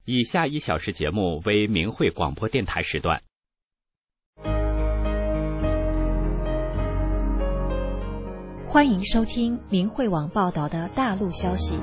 以下1小时节目为明慧广播电台时段。 欢迎收听明慧网报道的大陆消息。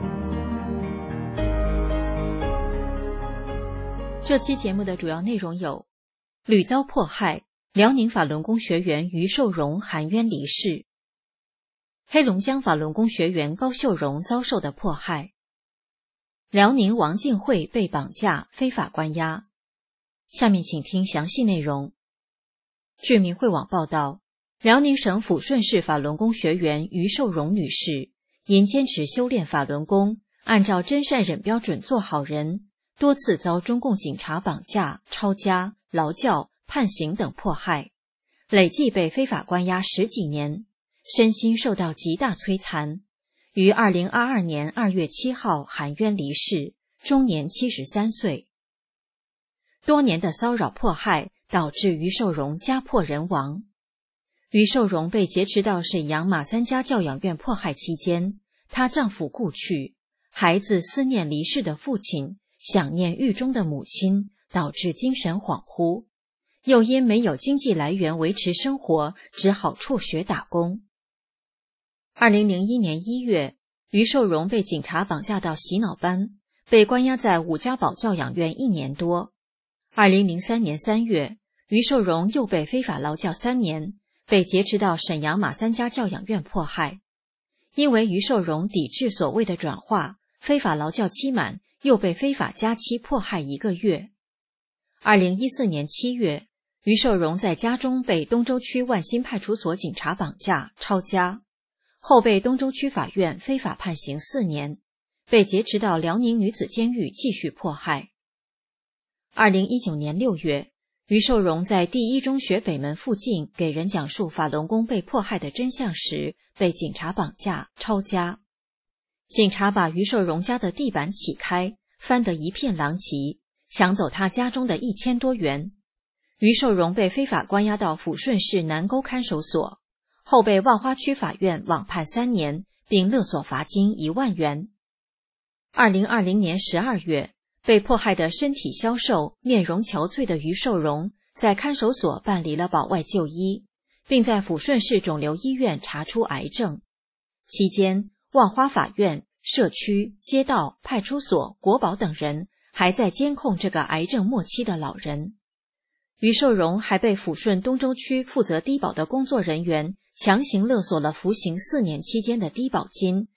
这期节目的主要内容有：屡遭迫害，辽宁法轮功学员于寿荣含冤离世；黑龙江法轮功学员高秀荣遭受的迫害；辽宁王静慧被绑架非法关押。下面请听详细内容。据明慧网报道，辽宁省抚顺市法轮功学员于寿荣女士因坚持修炼法轮功，按照真善忍标准做好人，多次遭中共警察绑架、抄家、劳教、判刑等迫害，累计被非法关押10几年，身心受到极大摧残，于2022年2月7号含冤离世，终年73岁。多年的骚扰迫害导致于寿荣家破人亡。于寿荣被劫持到沈阳马三家教养院迫害期间，她丈夫故去，孩子思念离世的父亲，想念狱中的母亲，导致精神恍惚，又因没有经济来源维持生活，只好辍学打工。2001年1月，于寿荣被警察绑架到洗脑班，被关押在伍家堡教养院1年多。2003年3月，于寿荣又被非法劳教3年，被劫持到沈阳马三家教养院迫害。因为于寿荣抵制所谓的转化，非法劳教期满，又被非法加期迫害1个月。2014年7月，于寿荣在家中被东州区万新派出所警察绑架、抄家，后被东州区法院非法判刑4年，被劫持到辽宁女子监狱继续迫害。2019年6月，于寿荣在第一中学北门附近给人讲述法轮功被迫害的真相时，被警察绑架、抄家。警察把于寿荣家的地板起开，翻得一片狼藉，抢走他家中的1000多元。于寿荣被非法关押到抚顺市南沟看守所，后被万花区法院网判3年，并勒索罚金1万元。2020年12月，被迫害的身体消瘦、面容憔悴的于寿荣在看守所办理了保外就医，并在抚顺市肿瘤医院查出癌症。期间，万花法院、社区、街道、派出所、国保等人还在监控这个癌症末期的老人。于寿荣还被抚顺东州区负责低保的工作人员强行勒索了服刑4年期间的低保金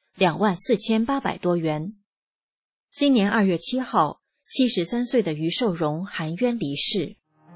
24800多元。今年2月7号，73岁的于寿荣含冤离世。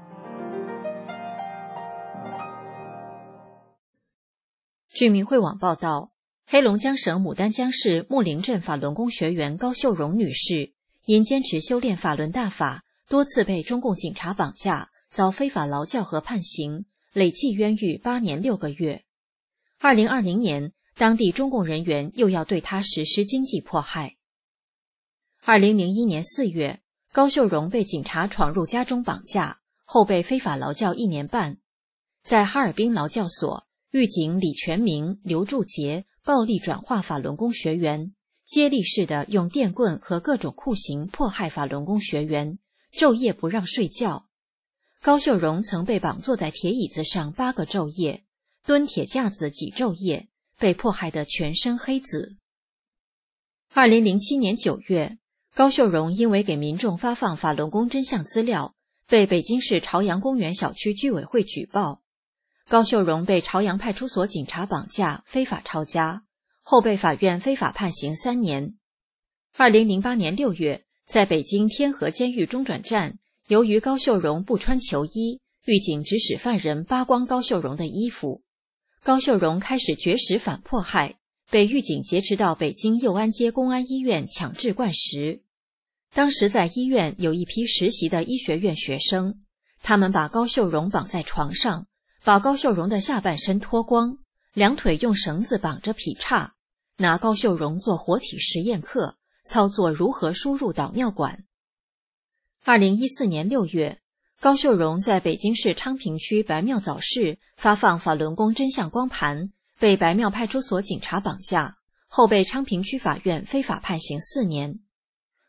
据明慧网报道，黑龙江省牡丹江市木林镇法轮功学员高秀荣女士因坚持修炼法轮大法，多次被中共警察绑架，遭非法劳教和判刑，累计冤狱8年6个月。2020年，当地中共人员又要对她实施经济迫害。2001年4月，高秀荣被警察闯入家中绑架，后被非法劳教1年半。在哈尔滨劳教所，狱警李全明、刘柱杰暴力转化法轮功学员，接力式的用电棍和各种酷刑迫害法轮功学员，昼夜不让睡觉。高秀荣曾被绑坐在铁椅子上8个昼夜，蹲铁架子几昼夜，被迫害得全身黑紫。2007年9月，高秀荣因为给民众发放法轮功真相资料，被北京市朝阳公园小区居委会举报。高秀荣被朝阳派出所警察绑架、非法抄家，后被法院非法判刑3年。2008年6月，在北京天河监狱中转站，由于高秀荣不穿囚衣，狱警指使犯人扒光高秀荣的衣服。高秀荣开始绝食反迫害，被狱警劫持到北京右安街公安医院强制灌食。当时在医院有一批实习的医学院学生，他们把高秀荣绑在床上，把高秀荣的下半身脱光，2腿用绳子绑着劈叉，拿高秀荣做活体实验课，操作如何输入导尿管。2014年6月，高秀荣在北京市昌平区白庙早市发放法轮功真相光盘，被白庙派出所警察绑架，后被昌平区法院非法判刑4年。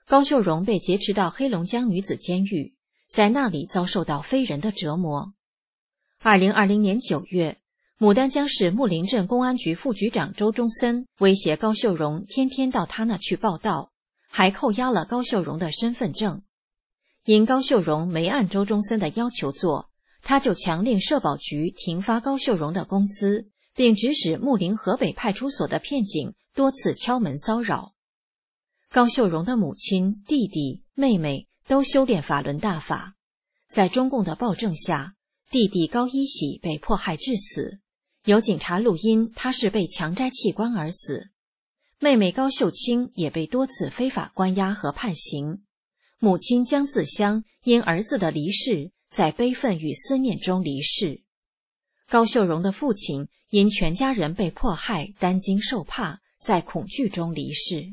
高秀荣被劫持到黑龙江女子监狱，在那里遭受到非人的折磨。2020年9月，牡丹江市木林镇公安局副局长周中森威胁高秀荣天天到他那去报到，还扣押了高秀荣的身份证。因高秀荣没按周中森的要求做，他就强令社保局停发高秀荣的工资，并指使木林河北派出所的片警多次敲门骚扰。高秀荣的母亲、弟弟、妹妹都修炼法轮大法，在中共的暴政下，弟弟高一喜被迫害致死，有警察录音他是被强摘器官而死。妹妹高秀清也被多次非法关押和判刑。母亲江自香因儿子的离世，在悲愤与思念中离世。高秀荣的父亲因全家人被迫害，担惊受怕，在恐惧中离世。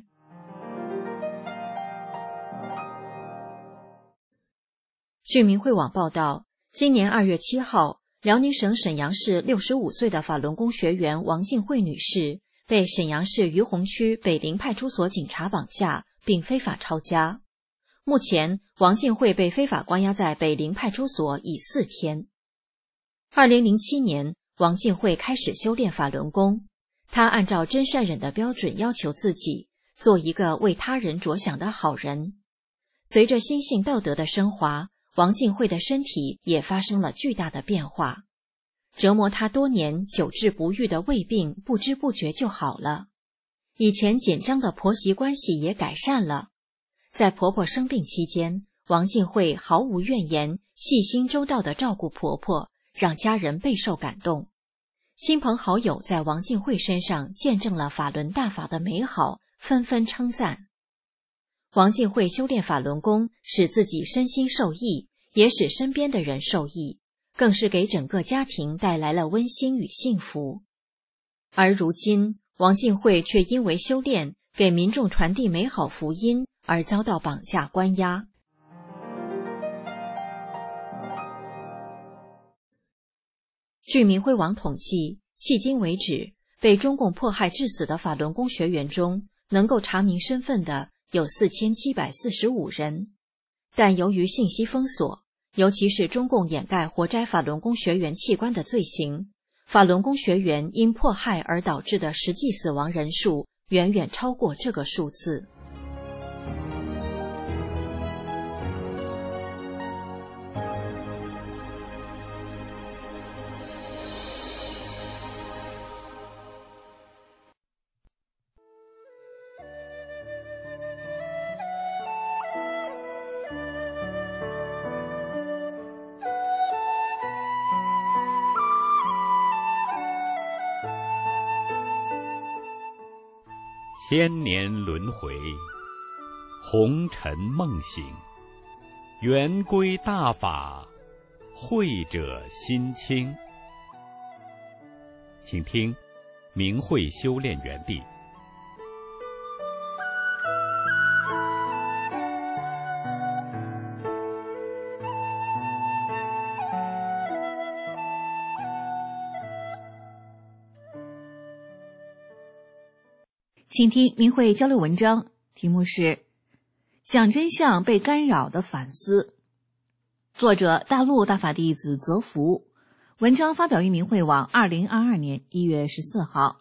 据民汇网报道，今年2月7号，辽宁省沈阳市65岁的法轮功学员王静慧女士被沈阳市于洪区北陵派出所警察绑架并非法抄家。目前，王静慧被非法关押在北陵派出所已4天。2007年，王静慧开始修炼法轮功，她按照真善忍的标准要求自己，做一个为他人着想的好人。随着心性道德的升华，王静慧的身体也发生了巨大的变化。折磨她多年久治不愈的胃病不知不觉就好了，以前紧张的婆媳关系也改善了。在婆婆生病期间，王静慧毫无怨言，细心周到地照顾婆婆，让家人备受感动。亲朋好友在王静慧身上见证了法轮大法的美好，纷纷称赞。王静慧修炼法轮功，使自己身心受益，也使身边的人受益，更是给整个家庭带来了温馨与幸福。而如今，王静慧却因为修炼，给民众传递美好福音，而遭到绑架关押。据民汇网统计，迄今为止，被中共迫害致死的法轮功学员中，能够查明身份的有4745人。但由于信息封锁，尤其是中共掩盖活摘法轮功学员器官的罪行，法轮功学员因迫害而导致的实际死亡人数远远超过这个数字。 千年轮回，红尘梦醒，圆规大法，慧者心清。请听明慧修炼园地。 请听明慧交流文章，题目是讲真相被干扰的反思，作者大陆大法弟子泽福，文章发表于明慧网2022年1月14号。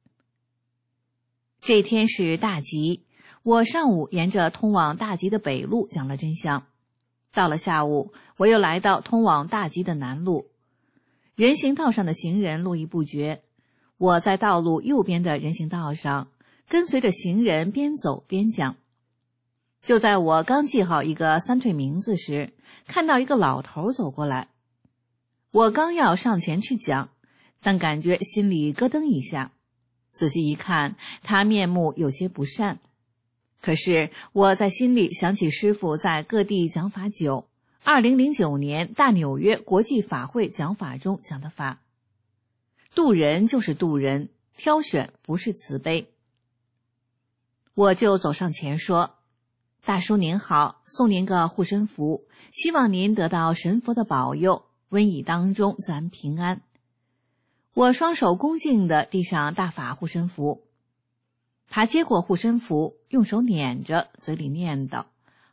这天是大吉，我上午沿着通往大吉的北路讲了真相，到了下午，我又来到通往大吉的南路，人行道上的行人络绎不绝，我在道路右边的人行道上跟随着行人边走边讲。就在我刚记好一个三退名字时，看到一个老头走过来，我刚要上前去讲，但感觉心里咯噔一下，仔细一看，他面目有些不善。可是我在心里想起师父在各地讲法9 2009年大纽约国际法会讲法中讲的法，渡人就是渡人，挑选不是慈悲。我就走上前说，大叔您好，送您个护身符，希望您得到神佛的保佑，瘟疫当中自然平安。我双手恭敬地递上大法护身符，他接过护身符，用手捻着，嘴里念叨，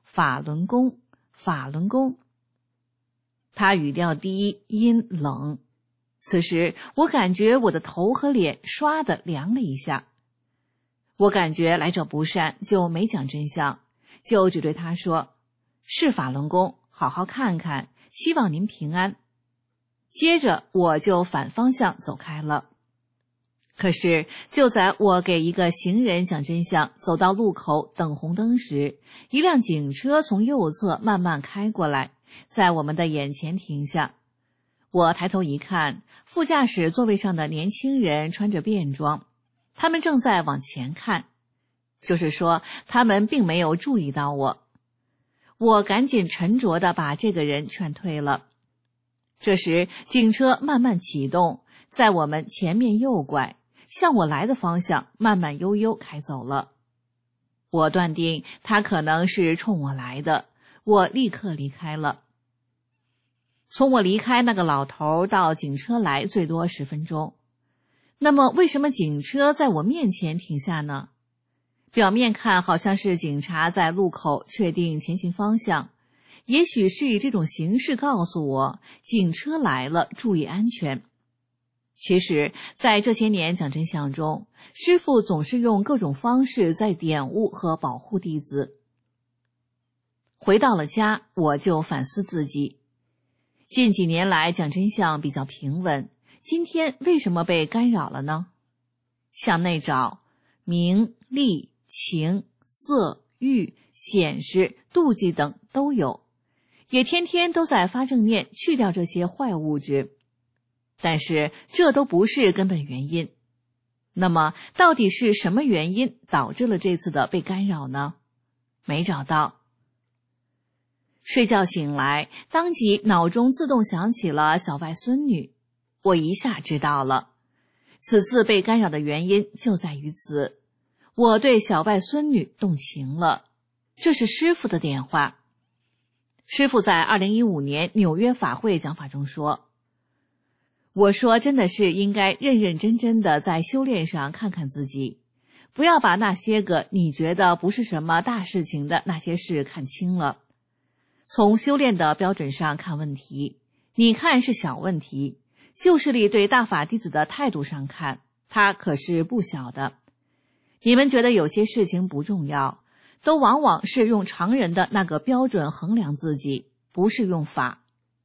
法轮功，法轮功。他语调低，阴冷。此时我感觉我的头和脸唰地凉了一下。我感觉来者不善，就没讲真相，就只对他说，是法轮功，好好看看，希望您平安。接着我就反方向走开了。可是就在我给一个行人讲真相，走到路口等红灯时，一辆警车从右侧慢慢开过来，在我们的眼前停下。我抬头一看，副驾驶座位上的年轻人穿着便装，他们正在往前看，就是说他们并没有注意到我。我赶紧沉着地把这个人劝退了。这时警车慢慢启动，在我们前面右拐，向我来的方向慢慢悠悠开走了。我断定他可能是冲我来的，我立刻离开了。从我离开那个老头到警车来最多10分钟。那么为什么警车在我面前停下呢？表面看好像是警察在路口确定前行方向，也许是以这种形式告诉我警车来了，注意安全。其实在这些年讲真相中，师父总是用各种方式在点悟和保护弟子。回到了家，我就反思自己，近几年来讲真相比较平稳，今天为什么被干扰了呢？向内找，名利情色欲显示妒忌等都有，也天天都在发正念，去掉这些坏物质。但是这都不是根本原因。那么到底是什么原因导致了这次的被干扰呢？没找到。睡觉醒来，当即脑中自动想起了小外孙女，我一下知道了。此次被干扰的原因就在于此，我对小外孙女动情了。这是师父的点化。师父在2015年纽约法会讲法中说，我说真的是应该认认真真的在修炼上看看自己，不要把那些个你觉得不是什么大事情的那些事看清了。从修炼的标准上看问题，你看是小问题，旧势力对大法弟子的态度上看，它可是不小的。你们觉得有些事情不重要，都往往是用常人的那个标准衡量自己，不是用法。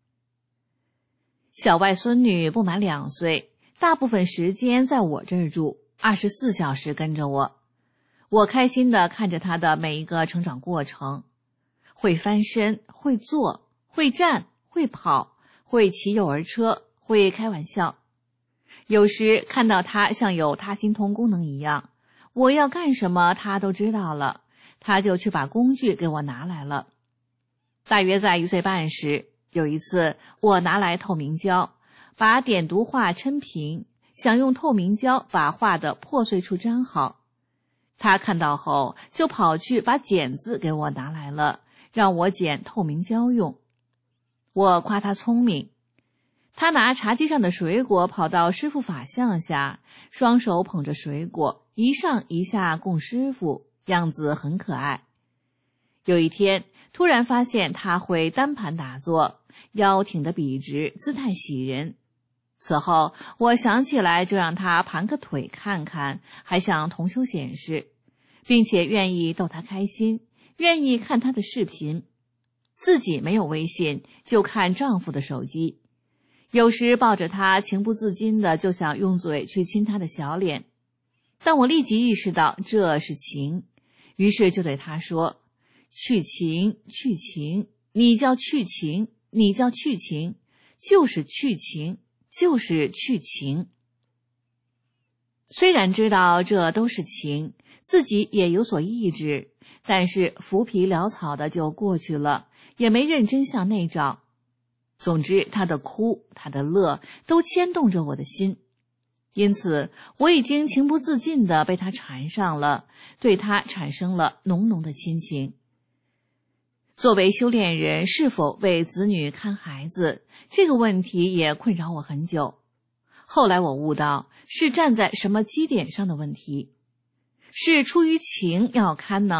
小外孙女不满2岁，大部分时间在我这儿住，24小时跟着我。我开心地看着她的每一个成长过程，会翻身，会坐，会站，会跑，会骑幼儿车，会开玩笑。有时看到她像有他心通功能一样，我要干什么她都知道了，她就去把工具给我拿来了。大约在1岁半时，有一次我拿来透明胶，把点读画抻平，想用透明胶把画的破碎处粘好。他看到后就跑去把剪子给我拿来了，让我剪透明胶用。我夸他聪明。他拿茶几上的水果跑到师父法像下，双手捧着水果，一上一下供师父，样子很可爱。有一天突然发现他会单盘打坐，腰挺得笔直，姿态喜人。此后我想起来就让他盘个腿看看，还向同修显示，并且愿意逗他开心，愿意看他的视频。自己没有微信，就看丈夫的手机。有时抱着他，情不自禁的就想用嘴去亲他的小脸。但我立即意识到这是情，于是就对他说，去情，去情，你叫去情，你叫去情，就是去情，就是去情。虽然知道这都是情，自己也有所抑制，但是浮皮潦草的就过去了，也没认真向内找。总之他的哭，他的乐都牵动着我的心，因此我已经情不自禁地被他缠上了，对他产生了浓浓的亲情。作为修炼人，是否为子女看孩子，这个问题也困扰我很久。后来我悟到，是站在什么基点上的问题，是出于情要看呢，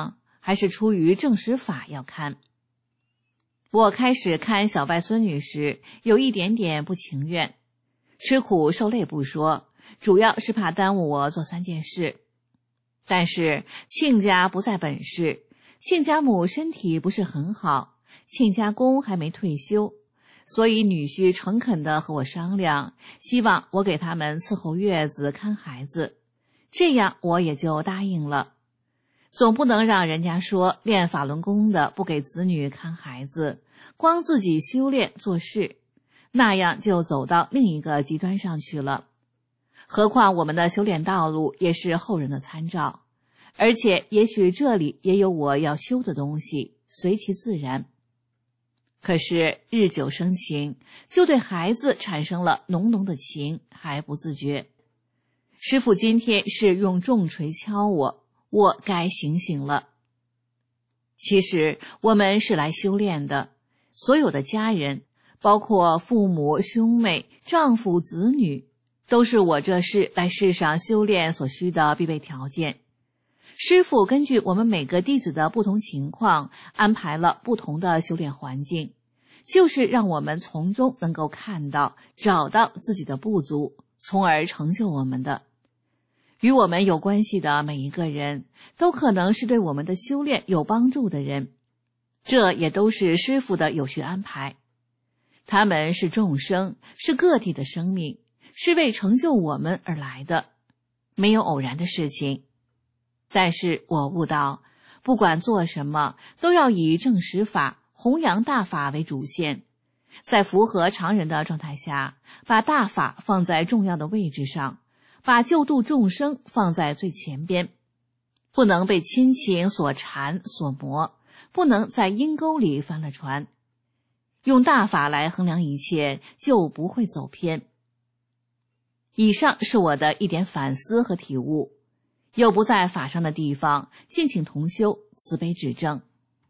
还是出于正史法要看。我开始看小外孙女时，有一点点不情愿，吃苦受累不说，主要是怕耽误我做3件事。但是亲家不在本市，亲家母身体不是很好，亲家公还没退休，所以女婿诚恳地和我商量，希望我给他们伺候月子看孩子，这样我也就答应了。总不能让人家说练法轮功的不给子女看孩子，光自己修炼做事，那样就走到另一个极端上去了。何况我们的修炼道路也是后人的参照，而且也许这里也有我要修的东西，随其自然。可是日久生情，就对孩子产生了浓浓的情，还不自觉。师父今天是用重锤敲我，我该醒醒了。其实我们是来修炼的，所有的家人，包括父母、兄妹、丈夫、子女，都是我这世来世上修炼所需的必备条件。师父根据我们每个弟子的不同情况，安排了不同的修炼环境，就是让我们从中能够看到、找到自己的不足，从而成就我们的。与我们有关系的每一个人，都可能是对我们的修炼有帮助的人，这也都是师父的有序安排。他们是众生，是个体的生命，是为成就我们而来的，没有偶然的事情。但是我悟到，不管做什么，都要以正实法、弘扬大法为主线，在符合常人的状态下，把大法放在重要的位置上，把救度众生放在最前边，不能被亲情所缠所磨，不能在阴沟里翻了船。用大法来衡量一切，就不会走偏。以上是我的一点反思和体悟，有不在法上的地方，敬请同修慈悲指正。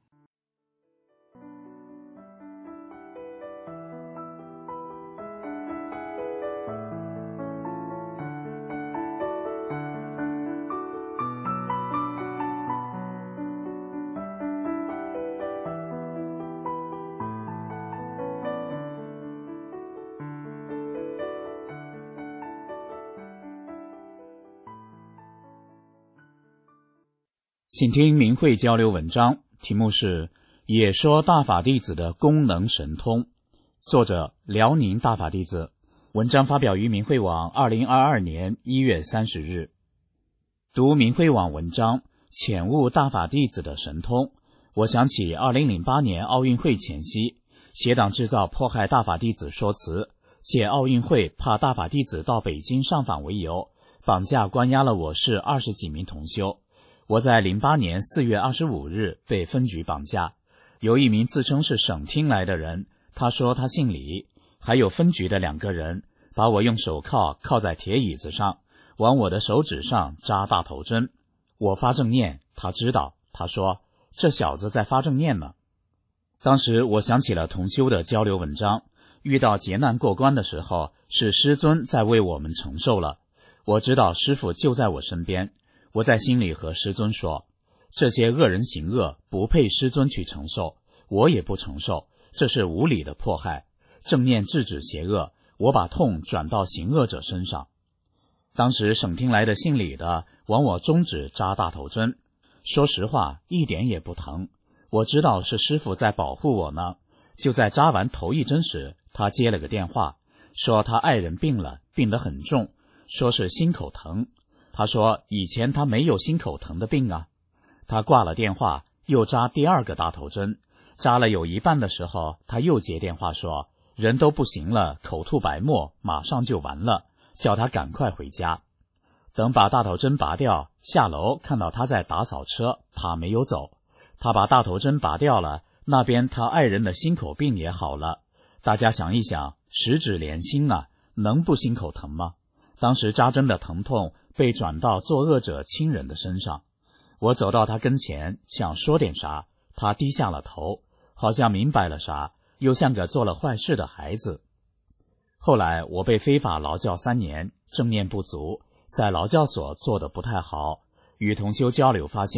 请听明慧交流文章，题目是也说大法弟子的功能神通，作者辽宁大法弟子，文章发表于明慧网2022年1月30日。读明慧网文章，浅悟大法弟子的神通，我想起2008年奥运会前夕，邪党制造迫害大法弟子说辞，借奥运会怕大法弟子到北京上访为由，绑架关押了我市20几名同修。我在08年4月25日被分局绑架，有一名自称是省厅来的人，他说他姓李，还有分局的2个人，把我用手铐铐在铁椅子上，往我的手指上扎大头针。我发正念，他知道，他说这小子在发正念呢。当时我想起了同修的交流文章，遇到劫难过关的时候，是师尊在为我们承受了。我知道师父就在我身边，我在心里和师尊说，这些恶人行恶不配师尊去承受，我也不承受，这是无理的迫害。正念制止邪恶，我把痛转到行恶者身上。当时省厅来的姓李的往我中指扎大头针，说实话一点也不疼，我知道是师父在保护我呢。就在扎完头一针时，他接了个电话，说他爱人病了，病得很重，说是心口疼。他说以前他没有心口疼的病啊。他挂了电话，又扎第2个大头针，扎了有一半的时候，他又接电话说人都不行了，口吐白沫，马上就完了，叫他赶快回家。等把大头针拔掉，下楼看到他在打扫车，他没有走。他把大头针拔掉了，那边他爱人的心口病也好了。大家想一想，十指连心啊，能不心口疼吗？当时扎针的疼痛被转到作恶者亲人的身上。我走到他跟前，想说点啥，他低下了头，好像明白了啥，又像个做了坏事的孩子。后来我被非法劳教3年，正念不足，在劳教所做得不太好，与同修交流发现，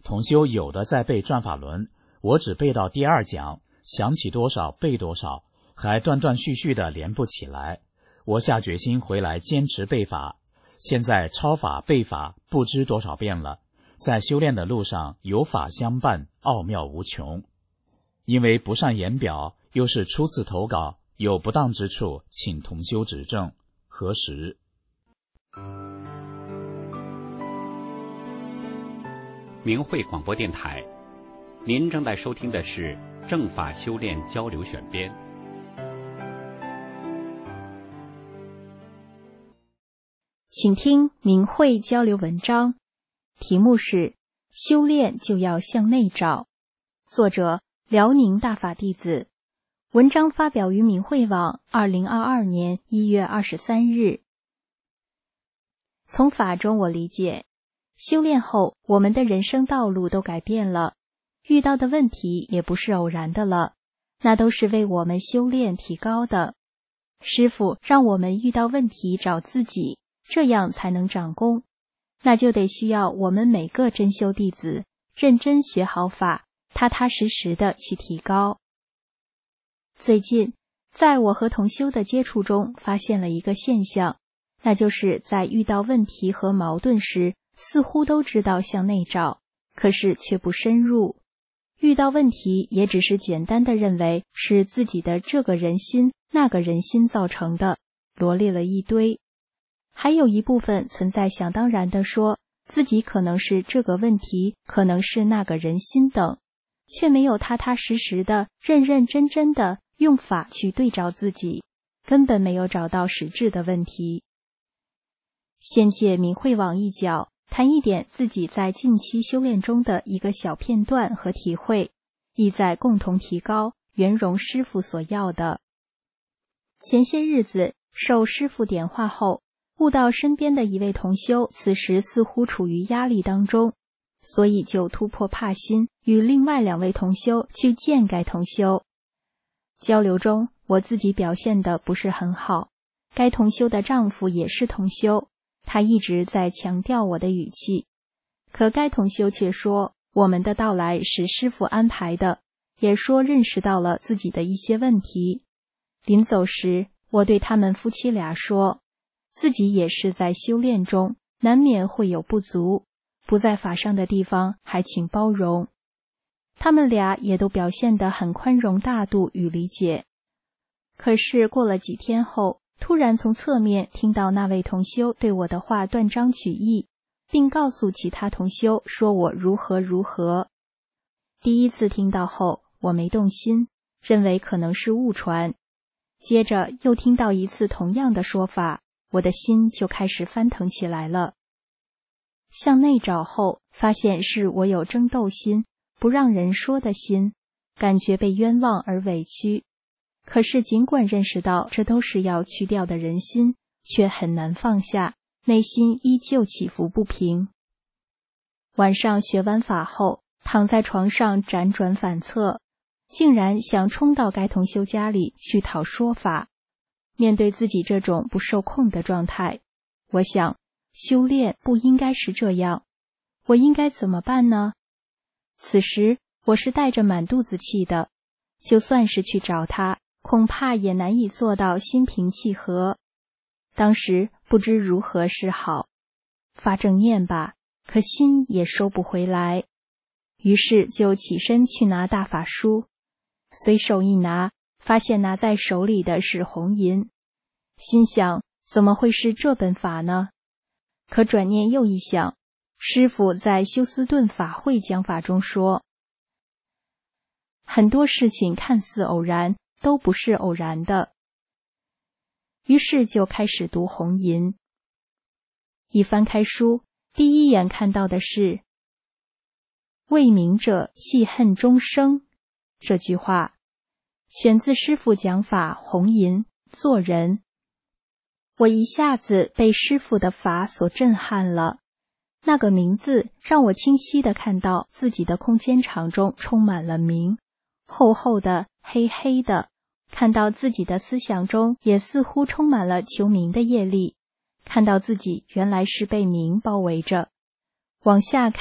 同修有的在背转法轮，我只背到第2讲，想起多少背多少，还断断续续的连不起来。我下决心回来坚持背法，现在抄法背法不知多少遍了，在修炼的路上有法相伴，奥妙无穷。因为不善言表，又是初次投稿，有不当之处，请同修指正。何时？ 明慧广播电台，您正在收听的是正法修炼交流选编。 请听明慧交流文章，题目是修炼就要向内找，作者辽宁大法弟子，文章发表于明慧网2022年1月23日。从法中我理解，修炼后我们的人生道路都改变了，遇到的问题也不是偶然的了，那都是为我们修炼提高的。师父让我们遇到问题找自己，这样才能长功，那就得需要我们每个真修弟子认真学好法，踏踏实实的去提高。最近在我和同修的接触中发现了一个现象，那就是在遇到问题和矛盾时，似乎都知道向内找，可是却不深入。遇到问题也只是简单的认为是自己的这个人心那个人心造成的，罗列了一堆。还有一部分存在想当然地说自己可能是这个问题，可能是那个人心等，却没有踏踏实实的认认真真的用法去对照自己，根本没有找到实质的问题。先借明慧网一角谈一点自己在近期修炼中的一个小片段和体会，意在共同提高，圆融师父所要的。前些日子受师父点化后，悟到身边的一位同修此时似乎处于压力当中，所以就突破怕心，与另外2位同修去见该同修。交流中我自己表现得不是很好，该同修的丈夫也是同修，他一直在强调我的语气，可该同修却说我们的到来是师父安排的，也说认识到了自己的一些问题。临走时，我对他们夫妻俩说，自己也是在修炼中，难免会有不足，不在法上的地方还请包容。他们俩也都表现得很宽容大度与理解。可是过了几天后，突然从侧面听到那位同修对我的话断章取义，并告诉其他同修说我如何如何。第一次听到后，我没动心，认为可能是误传。接着又听到一次同样的说法，我的心就开始翻腾起来了。向内找后，发现是我有争斗心，不让人说的心，感觉被冤枉而委屈。可是尽管认识到这都是要去掉的人心，却很难放下，内心依旧起伏不平。晚上学完法后，躺在床上辗转反侧，竟然想冲到该同修家里去讨说法。面对自己这种不受控的状态，我想修炼不应该是这样，我应该怎么办呢？此时我是带着满肚子气的，就算是去找他，恐怕也难以做到心平气和。当时不知如何是好，发正念吧，可心也收不回来，于是就起身去拿大法书，随手一拿，发现拿在手里的是红银，心想怎么会是这本法呢？可转念又一想，师父在休斯顿法会讲法中说，很多事情看似偶然，都不是偶然的。于是就开始读红银。一翻开书，第一眼看到的是为明者弃恨终生这句话，选自师父讲法红银做人。我一下子被师父的法所震撼了，那个明字让我清晰地看到自己的空间场中充满了明，厚厚的黑黑的，看到自己的思想中也似乎充满了求明的业力，看到自己原来是被明包围着。往下看，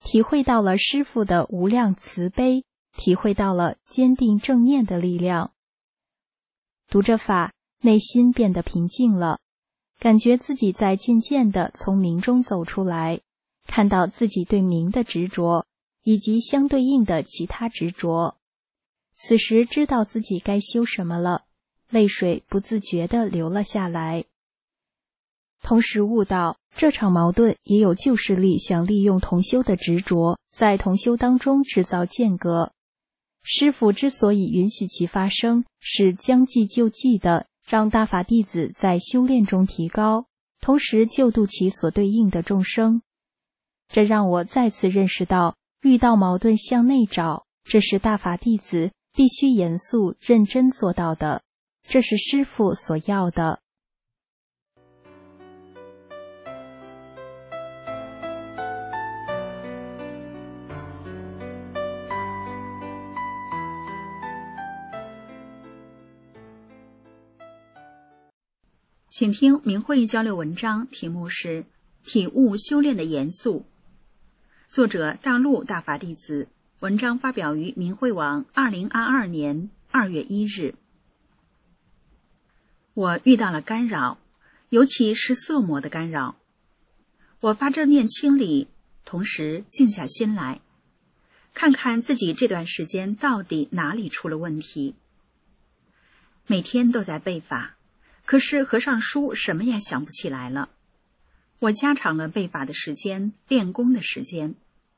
体会到了师父的无量慈悲，体会到了坚定正念的力量。读着法，内心变得平静了，感觉自己在渐渐地从明中走出来，看到自己对明的执着，以及相对应的其他执着。此时知道自己该修什么了，泪水不自觉地流了下来。同时悟到，这场矛盾也有旧势力想利用同修的执着，在同修当中制造间隔。师父之所以允许其发生，是将计就计的让大法弟子在修炼中提高，同时救度其所对应的众生。这让我再次认识到，遇到矛盾向内找，这是大法弟子必须严肃认真做到的，这是师父所要的。 请听明慧交流文章，题目是体悟修炼的严肃，作者大陆大法弟子，文章发表于明慧网2022年2月1日。我遇到了干扰，尤其是色魔的干扰。我发正念清理，同时静下心来，看看自己这段时间到底哪里出了问题。每天都在背法，可是合上书什么也想不起来了。我加长了背法的时间，练功的时间。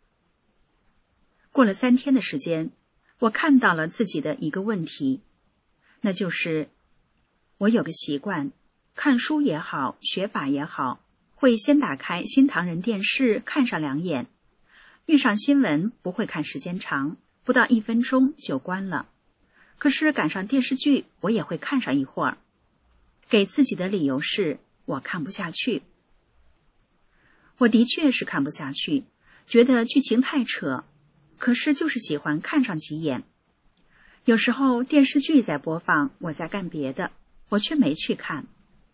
过了3天的时间，我看到了自己的一个问题，那就是我有个习惯，看书也好，学法也好，会先打开新唐人电视看上2眼，遇上新闻不会看时间长，不到1分钟就关了。可是赶上电视剧，我也会看上一会儿。给自己的理由是我看不下去。我的确是看不下去，觉得剧情太扯，可是就是喜欢看上几眼。有时候电视剧在播放，我在干别的，我却没去看。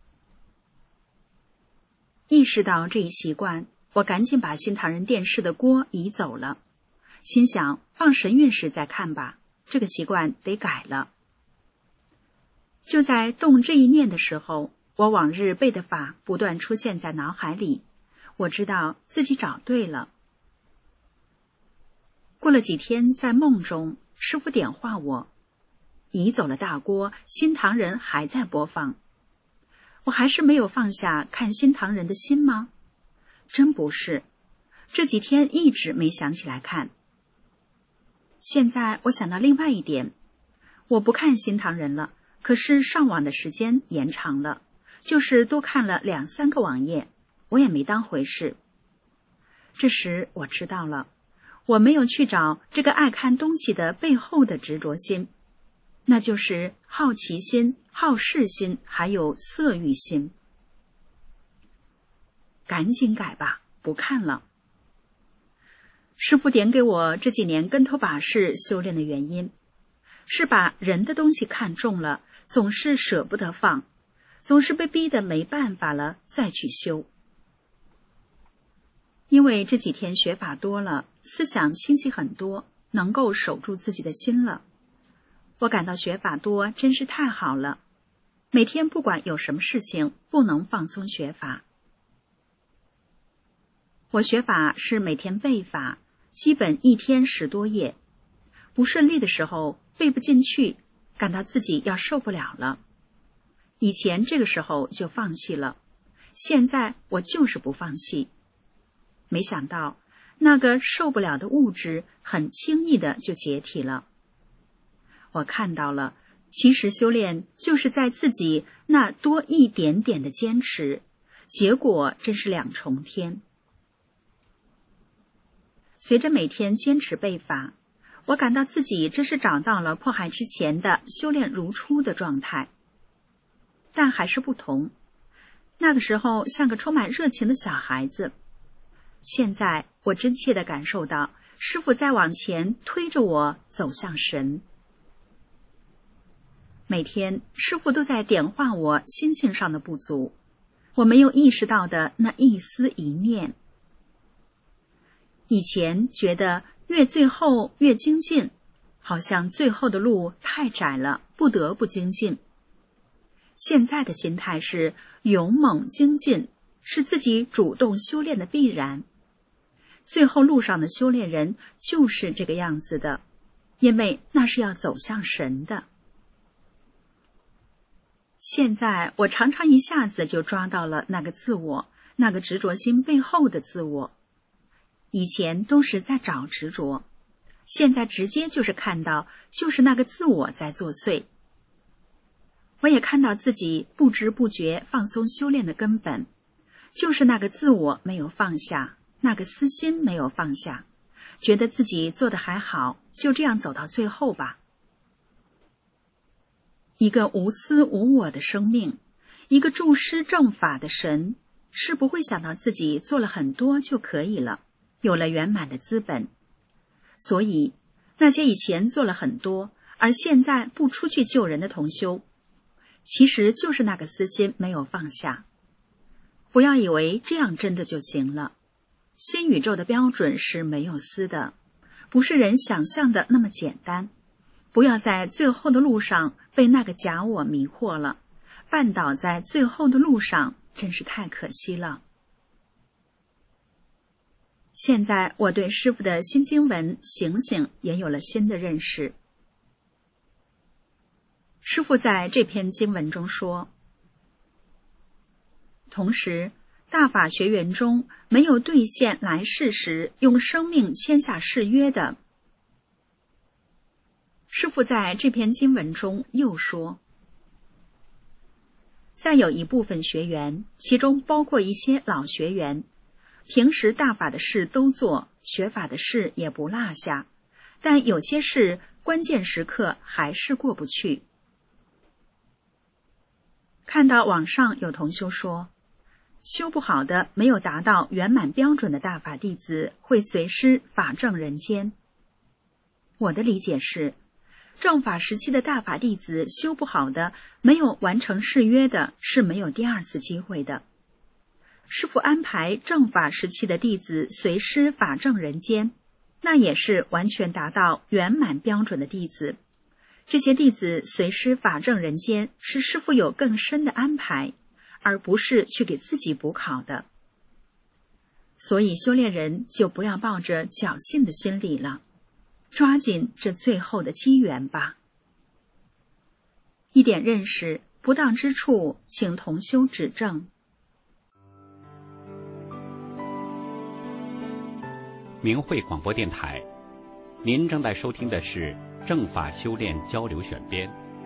意识到这一习惯，我赶紧把新唐人电视的锅移走了，心想放神韵时再看吧，这个习惯得改了。就在动这一念的时候，我往日背的法不断出现在脑海里，我知道自己找对了。过了几天，在梦中，师父点化我，移走了大锅，新唐人还在播放。我还是没有放下看新唐人的心吗？真不是，这几天一直没想起来看。现在我想到另外一点，我不看新唐人了，可是上网的时间延长了，就是多看了2-3个网页，我也没当回事。这时我知道了，我没有去找这个爱看东西的背后的执着心，那就是好奇心、好事心，还有色欲心。赶紧改吧，不看了。师父点给我这几年跟头把式修炼的原因，是把人的东西看重了，总是舍不得放，总是被逼得没办法了再去修。因为这几天学法多了，思想清晰很多，能够守住自己的心了。我感到学法多真是太好了，每天不管有什么事情，不能放松学法。我学法是每天背法，基本1天10多页，不顺利的时候背不进去，感到自己要受不了了。以前这个时候就放弃了，现在我就是不放弃。没想到那个受不了的物质很轻易的就解体了。我看到了，其实修炼就是在自己那多一点点的坚持，结果真是2重天。随着每天坚持背法，我感到自己真是找到了迫害之前的修炼如初的状态。但还是不同，那个时候像个充满热情的小孩子，现在我真切地感受到师父在往前推着我走向神。每天师父都在点化我心性上的不足，我没有意识到的那一丝一念。 以前觉得越最后越精进，好像最后的路太窄了，不得不精进。现在的心态是勇猛精进，是自己主动修炼的必然。最后路上的修炼人就是这个样子的，因为那是要走向神的。现在我常常一下子就抓到了那个自我，那个执着心背后的自我。以前都是在找执着，现在直接就是看到，就是那个自我在作祟。我也看到自己不知不觉放松修炼的根本，就是那个自我没有放下，那个私心没有放下，觉得自己做得还好，就这样走到最后吧。一个无私无我的生命，一个注施正法的神，是不会想到自己做了很多就可以了，有了圆满的资本。所以那些以前做了很多而现在不出去救人的同修，其实就是那个私心没有放下。不要以为这样真的就行了，新宇宙的标准是没有私的，不是人想象的那么简单。不要在最后的路上被那个假我迷惑了，绊倒在最后的路上，真是太可惜了。现在我对师父的新经文醒醒也有了新的认识。师父在这篇经文中说，同时大法学员中没有兑现来世时用生命签下誓约的。师父在这篇经文中又说，再有一部分学员，其中包括一些老学员，平时大法的事都做，学法的事也不落下，但有些事关键时刻还是过不去。看到网上有同修说，修不好的没有达到圆满标准的大法弟子会随师法正人间。我的理解是，正法时期的大法弟子修不好的，没有完成誓约的，是没有第二次机会的。师父安排正法时期的弟子随师法正人间，那也是完全达到圆满标准的弟子。这些弟子随师法正人间，是师父有更深的安排，而不是去给自己补考的。所以修炼人就不要抱着侥幸的心理了，抓紧这最后的机缘吧。一点认识，不当之处，请同修指正。 明慧广播电台，您正在收听的是正法修炼交流选编。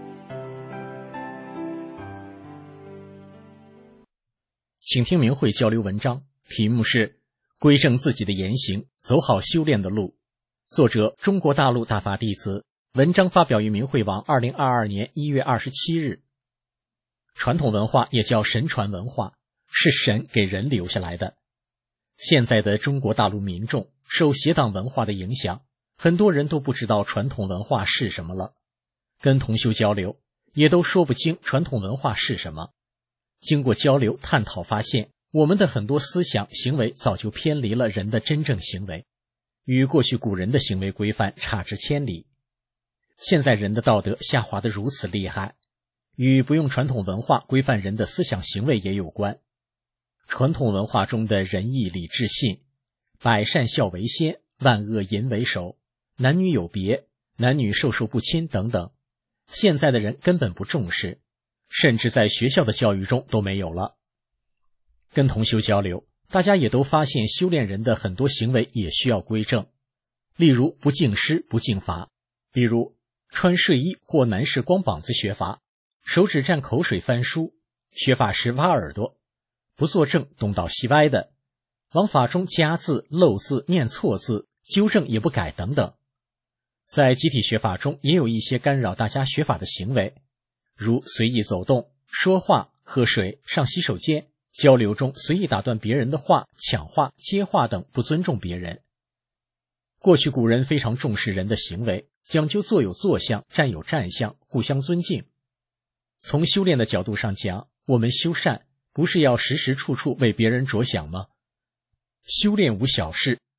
请听明慧交流文章，题目是归正自己的言行，走好修炼的路。作者中国大陆大法弟子，文章发表于明慧网2022年1月27日。传统文化也叫神传文化，是神给人留下来的。现在的中国大陆民众受邪党文化的影响，很多人都不知道传统文化是什么了。跟同修交流，也都说不清传统文化是什么。经过交流探讨发现，我们的很多思想行为早就偏离了人的真正行为，与过去古人的行为规范差之千里。现在人的道德下滑得如此厉害，与不用传统文化规范人的思想行为也有关。传统文化中的仁义礼智信，百善孝为先，万恶淫为首，男女有别，男女授受不亲等等，现在的人根本不重视，甚至在学校的教育中都没有了。跟同修交流，大家也都发现修炼人的很多行为也需要归正，例如不敬师不敬法，比如穿睡衣或男士光膀子学法，手指蘸口水翻书，学法时挖耳朵，不坐正东倒西歪的，往法中加字漏字念错字，纠正也不改等等。在集体学法中也有一些干扰大家学法的行为，如随意走动、说话、喝水、上洗手间，交流中随意打断别人的话、抢话、接话等，不尊重别人。过去古人非常重视人的行为，讲究坐有坐相，站有站相，互相尊敬。从修炼的角度上讲，我们修善不是要时时处处为别人着想吗？修炼无小事，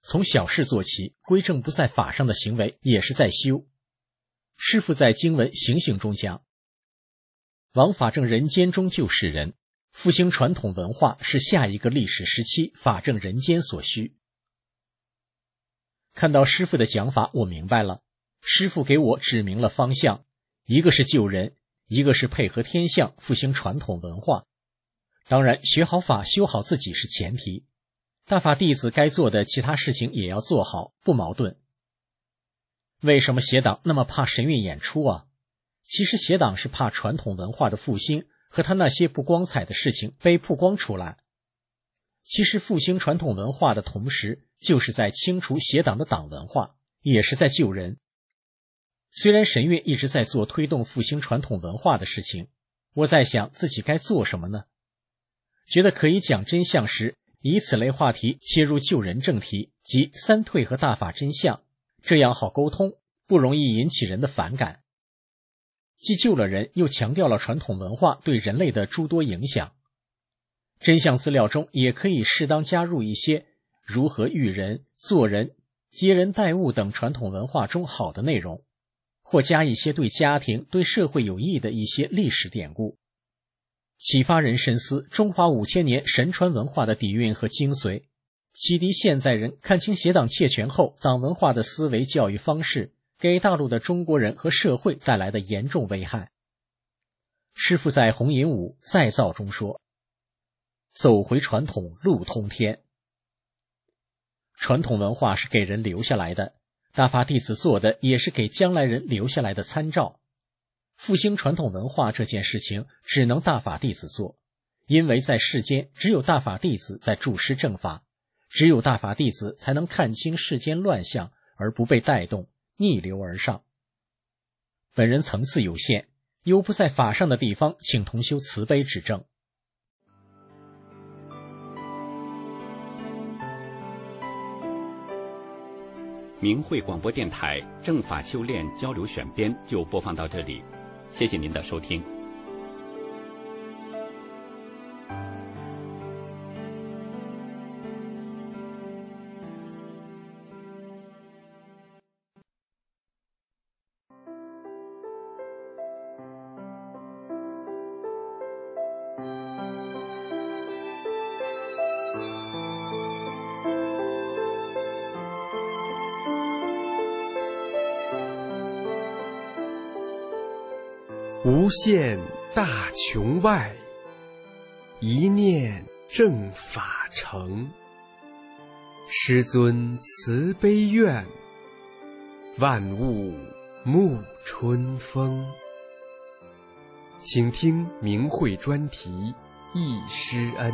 从小事做起，归正不在法上的行为也是在修。师父在经文醒醒中讲，王法正人间中救世人，复兴传统文化是下一个历史时期法正人间所需。看到师父的讲法，我明白了，师父给我指明了方向，一个是救人，一个是配合天象复兴传统文化。当然，学好法修好自己是前提，大法弟子该做的其他事情也要做好，不矛盾。为什么邪党那么怕神韵演出啊？其实邪党是怕传统文化的复兴和他那些不光彩的事情被曝光出来。其实复兴传统文化的同时，就是在清除邪党的党文化，也是在救人。虽然神韵一直在做推动复兴传统文化的事情，我在想自己该做什么呢？觉得可以讲真相时，以此类话题切入救人正题，即三退和大法真相，这样好沟通，不容易引起人的反感。既救了人，又强调了传统文化对人类的诸多影响。真相资料中也可以适当加入一些如何育人、做人、接人待物等传统文化中好的内容，或加一些对家庭、对社会有益的一些历史典故，启发人深思中华5000年神传文化的底蕴和精髓，启迪现在人看清邪党窃权后党文化的思维教育方式给大陆的中国人和社会带来的严重危害。师父在弘引武再造中说，走回传统，路通天。传统文化是给人留下来的，大法弟子做的也是给将来人留下来的参照。复兴传统文化这件事情只能大法弟子做，因为在世间只有大法弟子在注释正法，只有大法弟子才能看清世间乱象而不被带动，逆流而上。本人层次有限，有不在法上的地方，请同修慈悲指正。 明慧广播电台正法修炼交流选编就播放到这里，谢谢您的收听。 无限大穹外，一念正法成。师尊慈悲愿，万物沐春风。请听明慧专题忆师恩。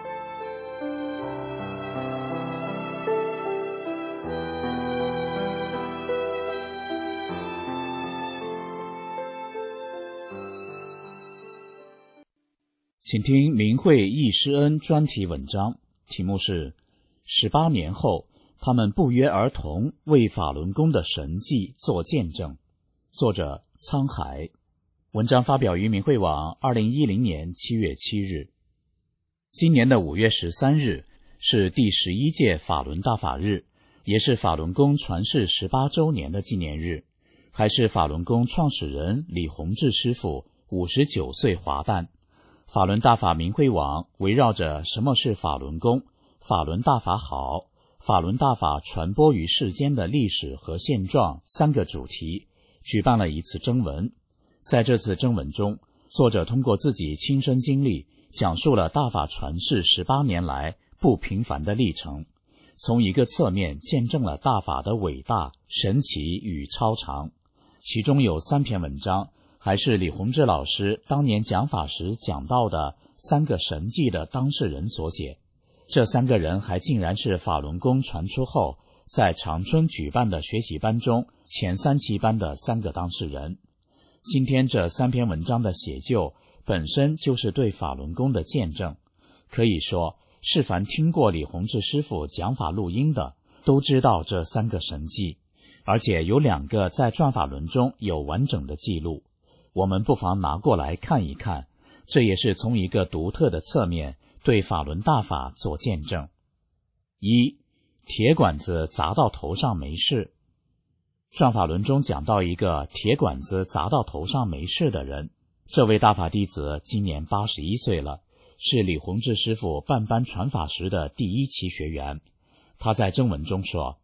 请听明慧忆师恩专题文章，题目是18年后他们不约而同为法轮功的神迹做见证，作者沧海。文章发表于明慧网2010年7月7日。今年的5月13日是第11届法轮大法日，也是法轮功传世18周年的纪念日，还是法轮功创始人李洪志师傅59岁华诞。法轮大法明慧网围绕着什么是法轮功、法轮大法好、法轮大法传播于世间的历史和现状3个主题，举办了一次征文。在这次征文中，作者通过自己亲身经历，讲述了大法传世18年来不平凡的历程，从一个侧面见证了大法的伟大、神奇与超常。其中有3篇文章还是李洪志老师当年讲法时讲到的3个神迹的当事人所写，这3个人还竟然是法轮功传出后在长春举办的学习班中前3期班的3个当事人。今天这3篇文章的写就本身就是对法轮功的见证，可以说是凡听过李洪志师傅讲法录音的都知道这3个神迹，而且有2个在转法轮中有完整的记录，我们不妨拿过来看一看，这也是从一个独特的侧面对法轮大法做见证。1. 铁管子砸到头上没事。转法轮中讲到一个铁管子砸到头上没事的人，这位大法弟子今年81岁了，是李洪志师父办班传法时的第1期学员。他在征文中说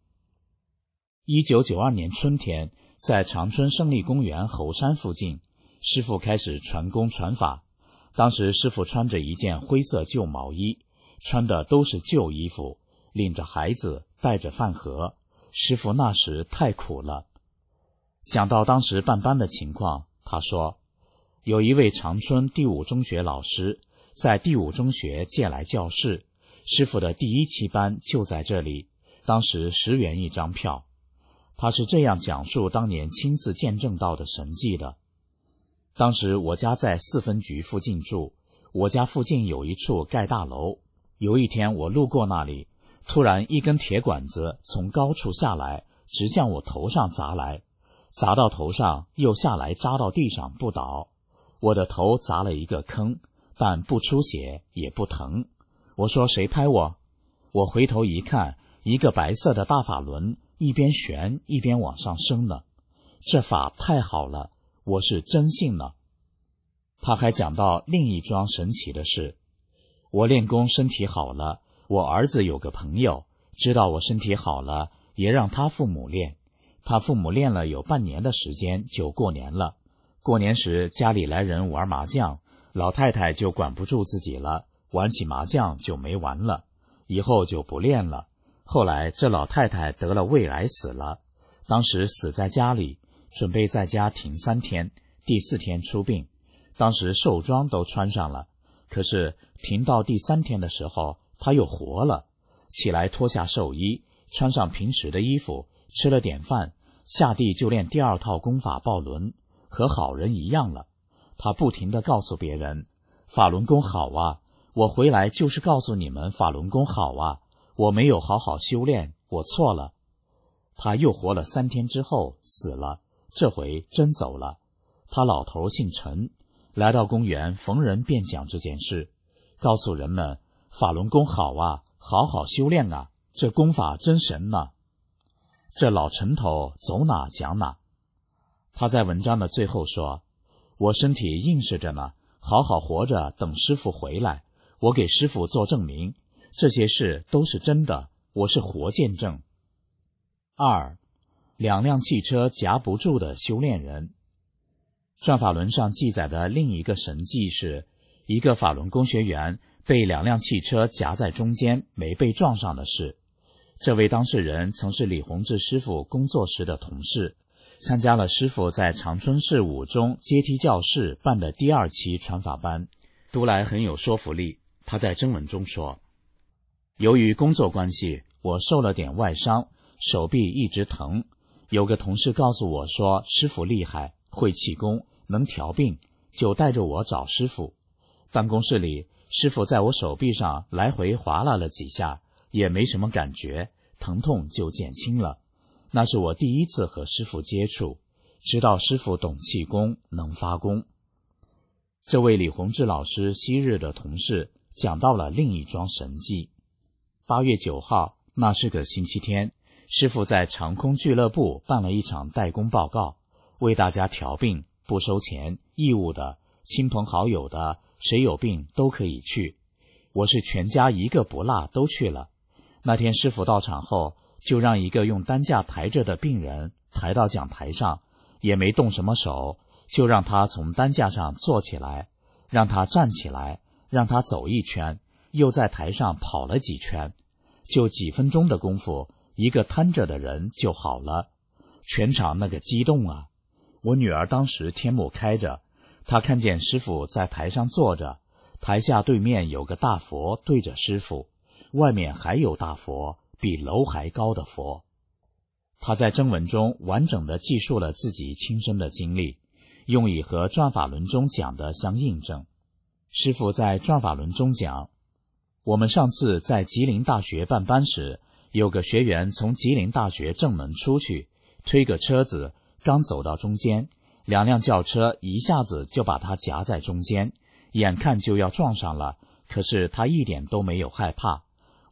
，1992年春天，在长春胜利公园猴山附近，师父开始传功传法。当时师父穿着一件灰色旧毛衣，穿的都是旧衣服，领着孩子，带着饭盒。师父那时太苦了。讲到当时办班的情况，他说，有一位长春第5中学老师在第5中学借来教室，师父的第1期班就在这里，当时10元一张票。他是这样讲述当年亲自见证到的神迹的。当时我家在4分局附近住，我家附近有一处盖大楼。有一天我路过那里，突然一根铁管子从高处下来，直向我头上砸来，砸到头上又下来扎到地上不倒。我的头砸了一个坑，但不出血也不疼。我说谁拍我？我回头一看，一个白色的大法轮一边旋一边往上升了。这法太好了，我是真信了。他还讲到另一桩神奇的事。我练功身体好了，我儿子有个朋友知道我身体好了，也让他父母练。他父母练了有半年的时间就过年了。过年时家里来人玩麻将，老太太就管不住自己了，玩起麻将就没玩了，以后就不练了。后来这老太太得了胃癌死了，当时死在家里，准备在家停3天，第4天出殡。当时寿装都穿上了，可是停到第3天的时候，她又活了。起来脱下寿衣，穿上平时的衣服，吃了点饭，下地就练第2套功法抱轮，和好人一样了。她不停地告诉别人，法轮功好啊，我回来就是告诉你们法轮功好啊，我没有好好修炼，我错了。他又活了3天之后死了，这回真走了。他老头姓陈，来到公园逢人便讲这件事，告诉人们法轮功好啊，好好修炼啊，这功法真神呢。这老陈头走哪讲哪。他在文章的最后说，我身体硬实着呢，好好活着等师父回来，我给师父做证明，这些事都是真的，我是活见证。2. 2辆汽车夹不住的修炼人。转法轮上记载的另一个神迹是，一个法轮功学员被2辆汽车夹在中间，没被撞上的事。这位当事人曾是李洪志师父工作时的同事，参加了师父在长春市5中阶梯教室办的第2期传法班，读来很有说服力。他在征文中说，由于工作关系，我受了点外伤，手臂一直疼。有个同事告诉我说，师父厉害，会气功，能调病，就带着我找师父。办公室里，师父在我手臂上来回划拉了几下，也没什么感觉，疼痛就减轻了。那是我第1次和师父接触，知道师父懂气功，能发功。这位李洪志老师昔日的同事讲到了另一桩神迹。8月9号，那是个星期天，师父在长空俱乐部办了一场代工报告，为大家调病，不收钱，义务的，亲朋好友的，谁有病都可以去。我是全家一个不落都去了。那天师父到场后，就让一个用担架抬着的病人抬到讲台上，也没动什么手，就让他从担架上坐起来，让他站起来，让他走1圈，又在台上跑了几圈。就几分钟的功夫，一个瘫着的人就好了。全场那个激动啊！我女儿当时天幕开着，她看见师父在台上坐着，台下对面有个大佛对着师父，外面还有大佛，比楼还高的佛。她在征文中完整地记述了自己亲身的经历，用以和转法轮中讲的相印证。师父在转法轮中讲，我们上次在吉林大学办班时，有个学员从吉林大学正门出去，推个车子，刚走到中间，2辆轿车一下子就把他夹在中间，眼看就要撞上了，可是他一点都没有害怕。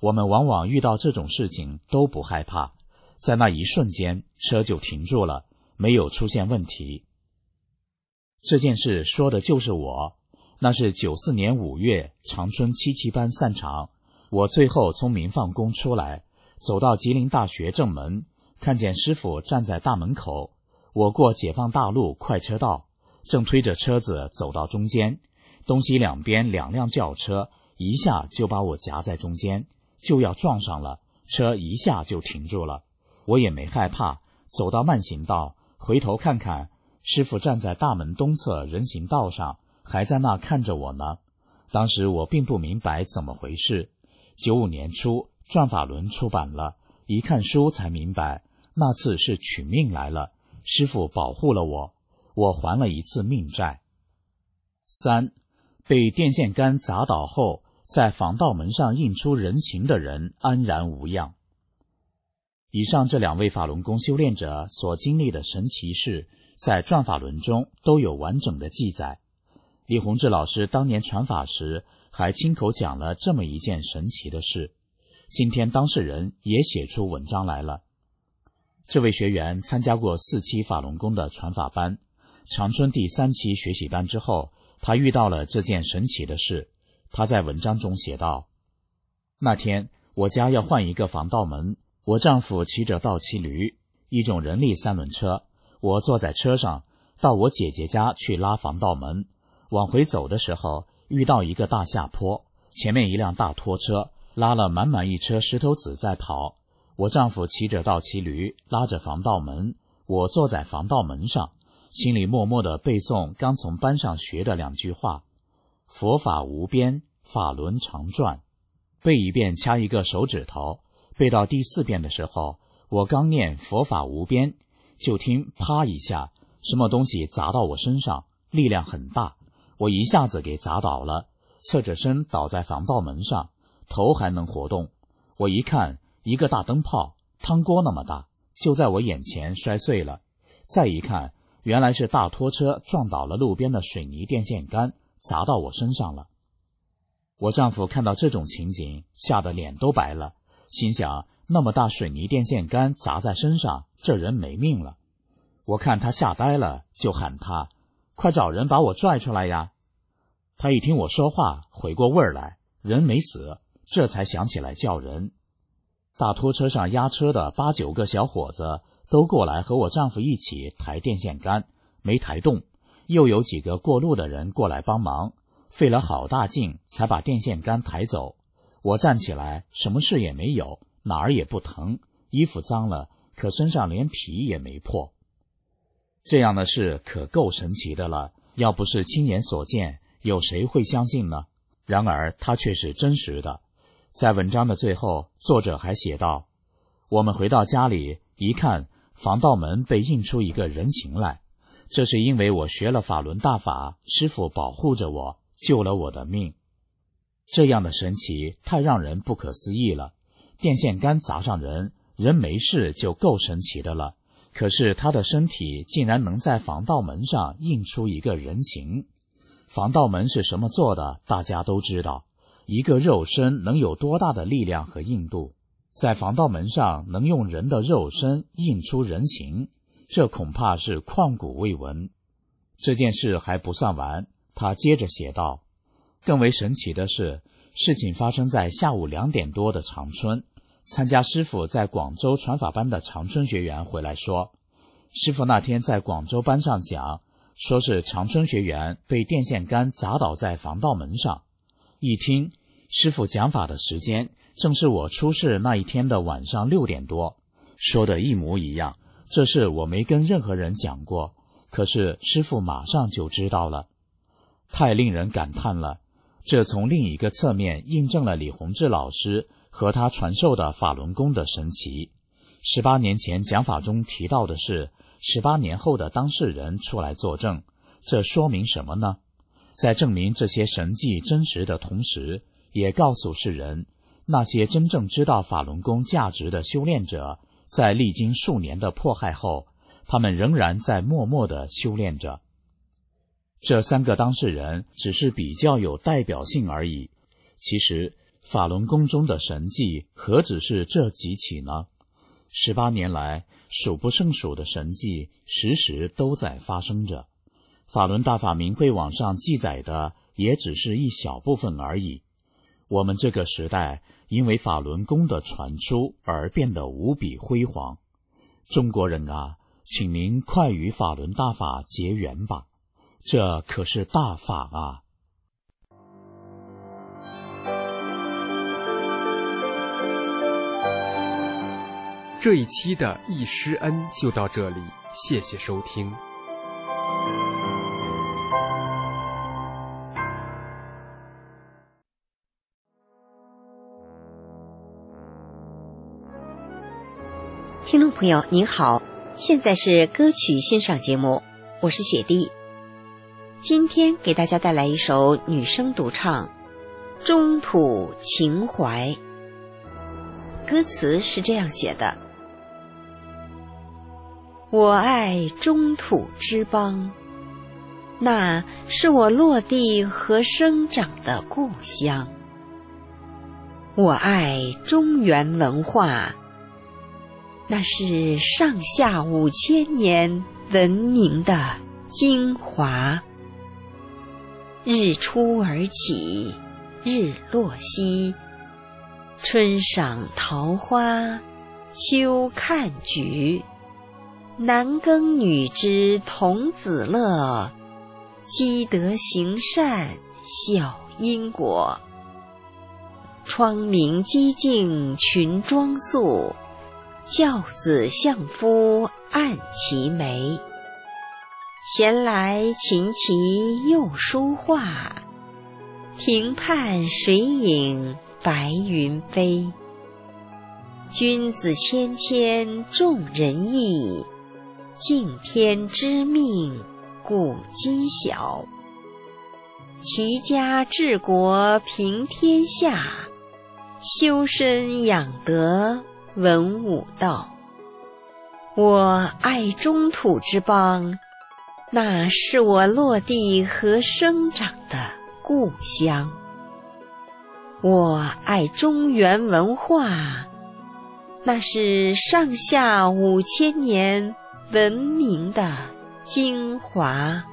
我们往往遇到这种事情都不害怕，在那一瞬间车就停住了，没有出现问题。这件事说的就是我。那是94年5月长春77班散场，我最后从民放宫出来，走到吉林大学正门，看见师傅站在大门口。我过解放大路快车道，正推着车子走到中间，东西两边2辆轿车一下就把我夹在中间，就要撞上了，车一下就停住了。我也没害怕，走到慢行道，回头看看，师傅站在大门东侧人行道上，还在那看着我呢。当时我并不明白怎么回事。95年初转法轮出版了，一看书才明白，那次是取命来了，师父保护了我，我还了一次命债。3. 被电线杆砸倒后，在防盗门上印出人形的人安然无恙。以上这2位法轮功修炼者所经历的神奇事，在转法轮中都有完整的记载。李洪志老师当年传法时还亲口讲了这么一件神奇的事，今天当事人也写出文章来了。这位学员参加过4期法轮功的传法班，长春第3期学习班之后，他遇到了这件神奇的事。他在文章中写道：那天我家要换一个防盗门，我丈夫骑着倒骑驴，一种人力3轮车，我坐在车上到我姐姐家去拉防盗门。往回走的时候，遇到一个大下坡，前面一辆大拖车拉了满满一车石头子在跑。我丈夫骑着倒骑驴，拉着防盗门，我坐在防盗门上，心里默默地背诵刚从班上学的2句话：佛法无边，法轮常转。背一遍掐一个手指头，背到第4遍的时候，我刚念佛法无边，就听啪一下，什么东西砸到我身上，力量很大，我一下子给砸倒了，侧着身倒在防盗门上，头还能活动。我一看，一个大灯泡，汤锅那么大，就在我眼前摔碎了。再一看，原来是大拖车撞倒了路边的水泥电线杆，砸到我身上了。我丈夫看到这种情景，吓得脸都白了，心想那么大水泥电线杆砸在身上，这人没命了。我看他吓呆了，就喊他：快找人把我拽出来呀！他一听我说话，回过味儿来，人没死，这才想起来叫人。大拖车上压车的8、9个小伙子都过来和我丈夫一起抬电线杆，没抬动，又有几个过路的人过来帮忙，费了好大劲才把电线杆抬走。我站起来，什么事也没有，哪儿也不疼，衣服脏了，可身上连皮也没破。这样的事可够神奇的了，要不是亲眼所见，有谁会相信呢？然而它却是真实的。在文章的最后，作者还写道：我们回到家里一看，防盗门被印出一个人形来，这是因为我学了法轮大法，师父保护着我，救了我的命。这样的神奇太让人不可思议了。电线杆砸上人，人没事就够神奇的了，可是他的身体竟然能在防盗门上印出一个人形。防盗门是什么做的，大家都知道，一个肉身能有多大的力量和硬度？在防盗门上能用人的肉身印出人形，这恐怕是旷古未闻。这件事还不算完，他接着写道：更为神奇的是，事情发生在下午2点多的长春。参加师父在广州传法班的长春学员回来说，师父那天在广州班上讲，说是长春学员被电线杆砸倒在防盗门上。一听师父讲法的时间正是我出事那一天的晚上6点多，说的一模一样。这事我没跟任何人讲过，可是师父马上就知道了，太令人感叹了。这从另一个侧面印证了李洪志老师和他传授的法轮功的神奇。18年前讲法中提到的是18年后的当事人出来作证，这说明什么呢？在证明这些神迹真实的同时，也告诉世人，那些真正知道法轮功价值的修炼者，在历经数年的迫害后，他们仍然在默默地修炼着。这3个当事人只是比较有代表性而已。其实法轮功中的神迹何止是这几起呢？18年来，数不胜数的神迹时时都在发生着。法轮大法明慧网上记载的也只是一小部分而已。我们这个时代因为法轮功的传出而变得无比辉煌。中国人啊，请您快与法轮大法结缘吧，这可是大法啊！ 这一期的易师恩就到这里，谢谢收听。 听众朋友您好，现在是歌曲欣赏节目，我是雪莉。今天给大家带来一首女声独唱《中土情怀》。歌词是这样写的：我爱中土之邦，那是我落地和生长的故乡。我爱中原文化，那是上下5000年文明的精华。日出而起，日落西，春赏桃花，秋看菊。男耕女织童子乐，积德行善效因果。窗明几净群妆素，教子相夫按其眉。闲来琴棋又书画，庭畔水影白云飞。君子谦谦重仁义，敬天知命古今晓。齐家治国平天下，修身养德文武道。我爱中土之邦，那是我落地和生长的故乡。我爱中原文化，那是上下5000年文明的精华。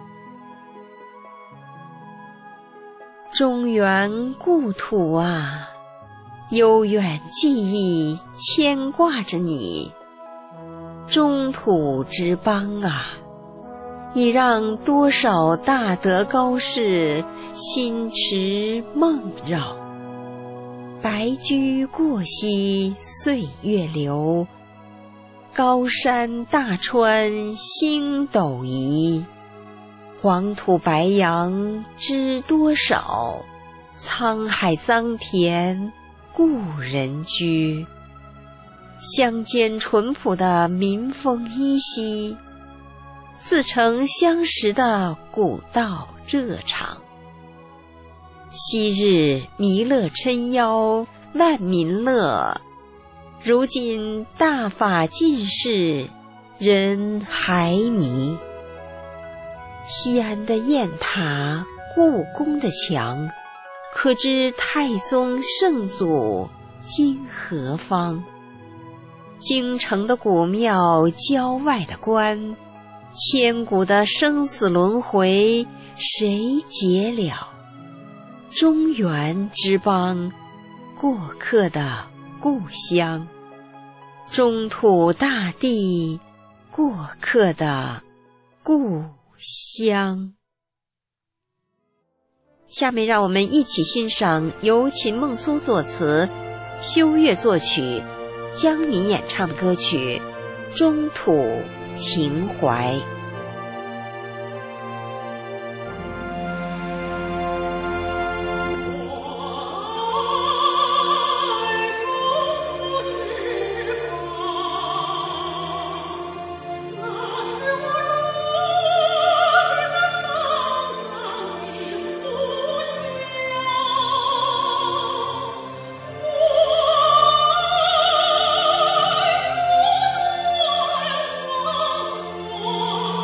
中原故土啊，悠远记忆牵挂着你。中土之邦啊，你让多少大德高士心驰梦绕。白驹过隙岁月流，高山大川星斗移。黄土白杨知多少，沧海桑田故人居。乡间淳朴的民风依稀，似曾相识的古道热肠。昔日弥勒撑腰万民乐，如今大法尽逝人还迷。西安的雁塔，故宫的墙，可知太宗圣祖今何方？京城的古庙，郊外的关，千古的生死轮回，谁解了？中原之邦，过客的故乡。中土大地，过客的故乡。下面让我们一起欣赏由秦梦苏作词，修月作曲，江民演唱的歌曲《中土情怀》。 我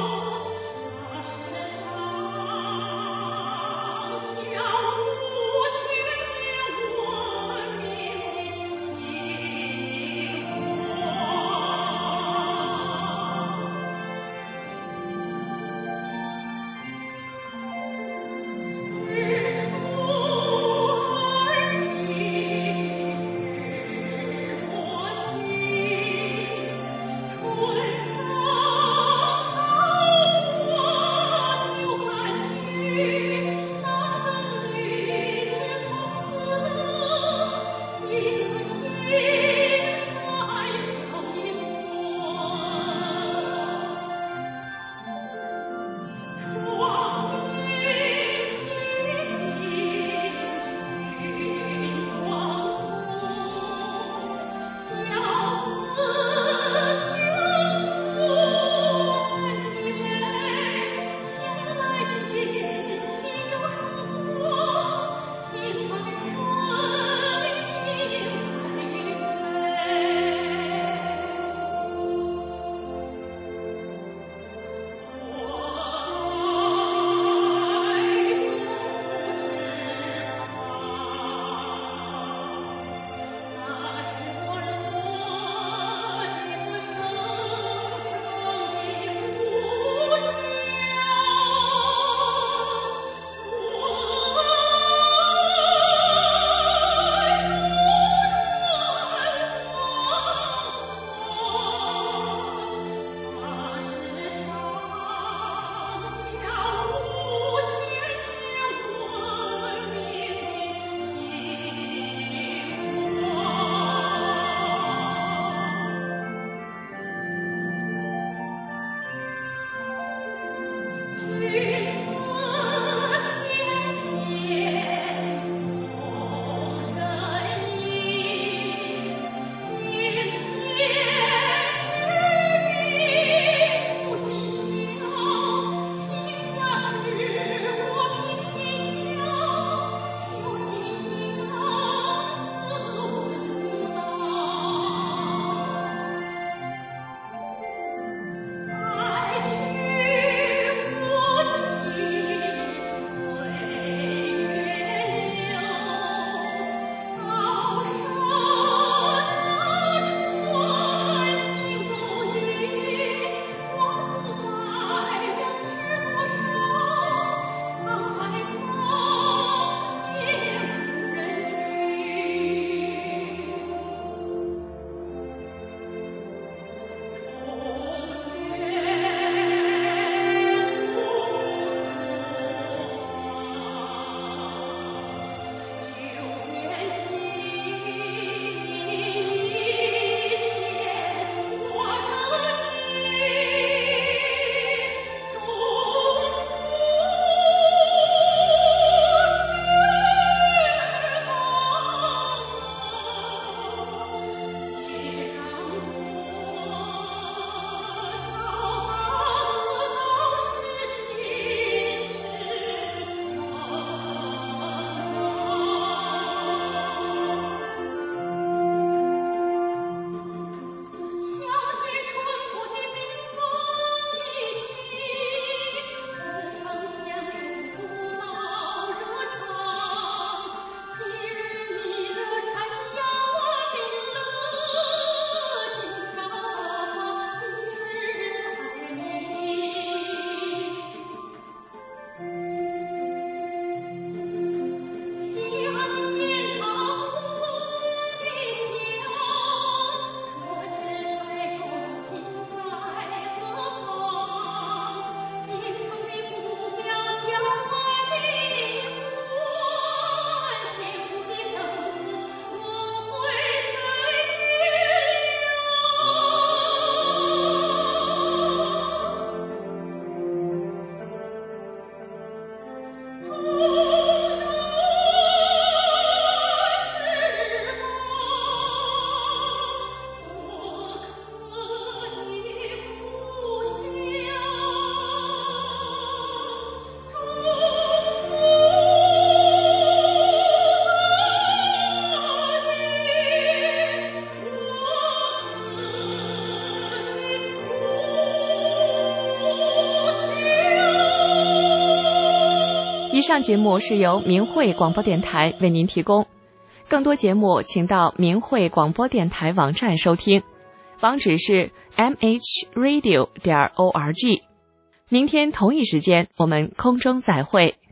以上节目是由明慧广播电台为您提供，更多节目请到明慧广播电台网站收听，网址是 mhradio.org。明天同一时间我们空中再会。